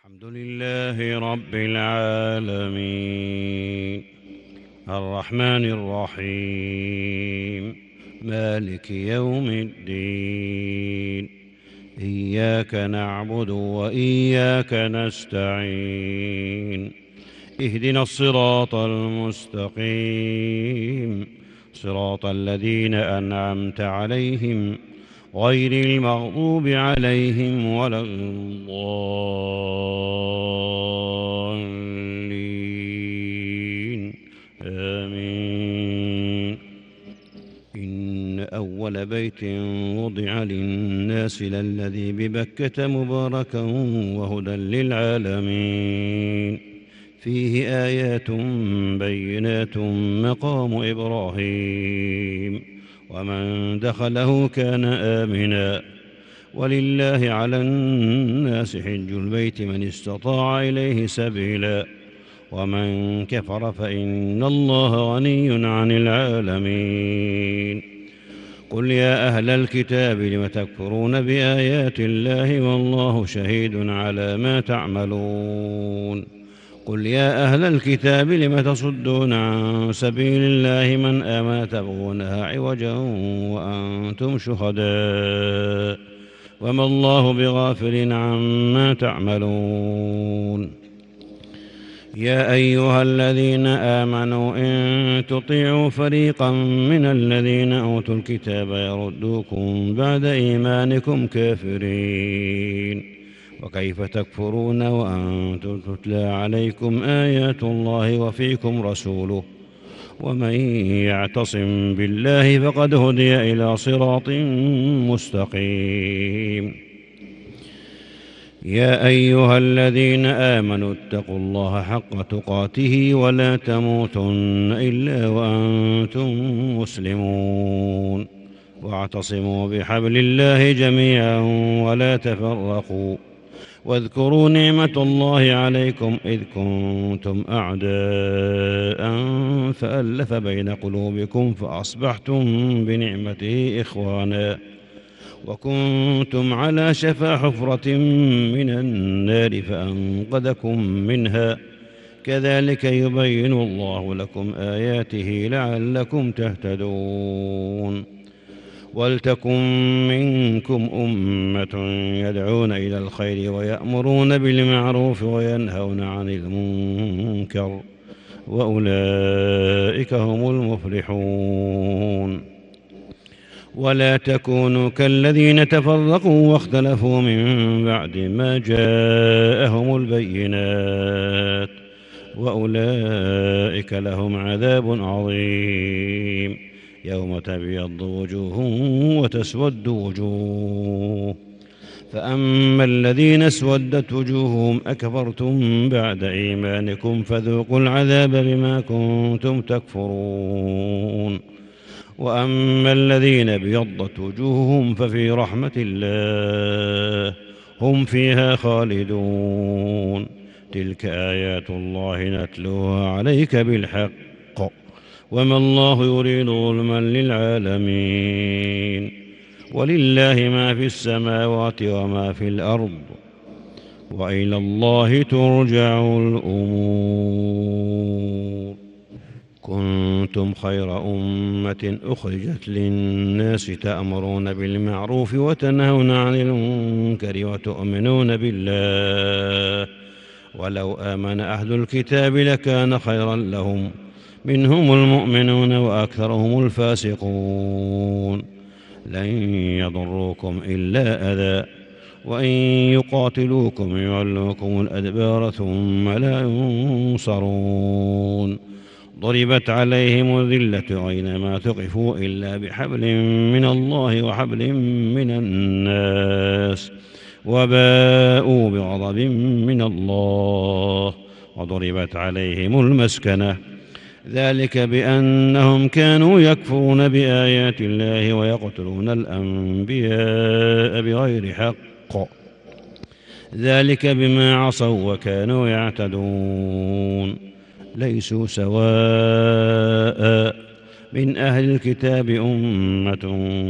الحمد لله رب العالمين الرحمن الرحيم مالك يوم الدين إياك نعبد وإياك نستعين اهدنا الصراط المستقيم صراط الذين أنعمت عليهم غير المغضوب عليهم ولا الضالين آمين. إن أول بيت وضع للناس للذي ببكة مباركا وهدى للعالمين فيه آيات بينات مقام إبراهيم ومن دخله كان آمنا ولله على الناس حج البيت من استطاع إليه سبيلا ومن كفر فإن الله غني عن العالمين. قل يا أهل الكتاب لم تكفرون بآيات الله والله شهيد على ما تعملون. قل يا أهل الكتاب لم تصدون عن سبيل الله من آمن تبغونها عوجا وأنتم شهداء وما الله بغافل عما تعملون. يا أيها الذين آمنوا إن تطيعوا فريقا من الذين أوتوا الكتاب يردوكم بعد إيمانكم كافرين وكيف تكفرون وأنتم تتلى عليكم آيات الله وفيكم رسوله ومن يعتصم بالله فقد هدي إلى صراط مستقيم. يا أيها الذين آمنوا اتقوا الله حق تقاته ولا تموتن إلا وأنتم مسلمون واعتصموا بحبل الله جميعا ولا تفرقوا واذكروا نعمة الله عليكم إذ كنتم أعداء فألف بين قلوبكم فأصبحتم بنعمته إخوانا وكنتم على شفا حفرة من النار فأنقذكم منها كذلك يبين الله لكم آياته لعلكم تهتدون. ولتكن منكم أمة يدعون إلى الخير ويأمرون بالمعروف وينهون عن المنكر وأولئك هم المفلحون. ولا تكونوا كالذين تفرقوا واختلفوا من بعد ما جاءهم البينات وأولئك لهم عذاب عظيم يوم تبيض وجوه وتسود وجوه فأما الذين اسودت وجوههم أكفرتم بعد إيمانكم فذوقوا العذاب بما كنتم تكفرون وأما الذين ابيضت وجوههم ففي رحمة الله هم فيها خالدون. تلك آيات الله نتلوها عليك بالحق وما الله يريد ظلما للعالمين ولله ما في السماوات وما في الأرض وإلى الله ترجع الأمور. كنتم خير أمة أخرجت للناس تأمرون بالمعروف وتنهون عن المنكر وتؤمنون بالله ولو آمن أهل الكتاب لكان خيرا لهم منهم المؤمنون وأكثرهم الفاسقون. لن يضروكم إلا أذى وإن يقاتلوكم يولوكم الأدبار ثم لا ينصرون. ضربت عليهم الذلة أينما ثقفوا إلا بحبل من الله وحبل من الناس وباءوا بغضب من الله وضربت عليهم المسكنة ذلك بأنهم كانوا يكفرون بآيات الله ويقتلون الأنبياء بغير حق ذلك بما عصوا وكانوا يعتدون. ليسوا سواء من أهل الكتاب أمة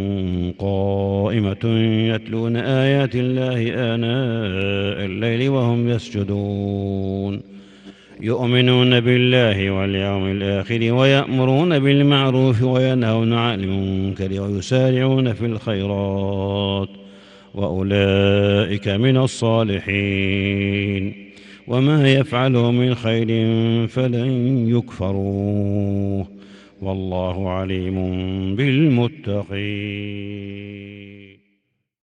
قائمة يتلون آيات الله آناء الليل وهم يسجدون يؤمنون بالله واليوم الآخر ويأمرون بالمعروف وينهون عن المنكر ويسارعون في الخيرات وأولئك من الصالحين وما يفعلوا من خير فلن يكفروه والله عليم بالمتقين.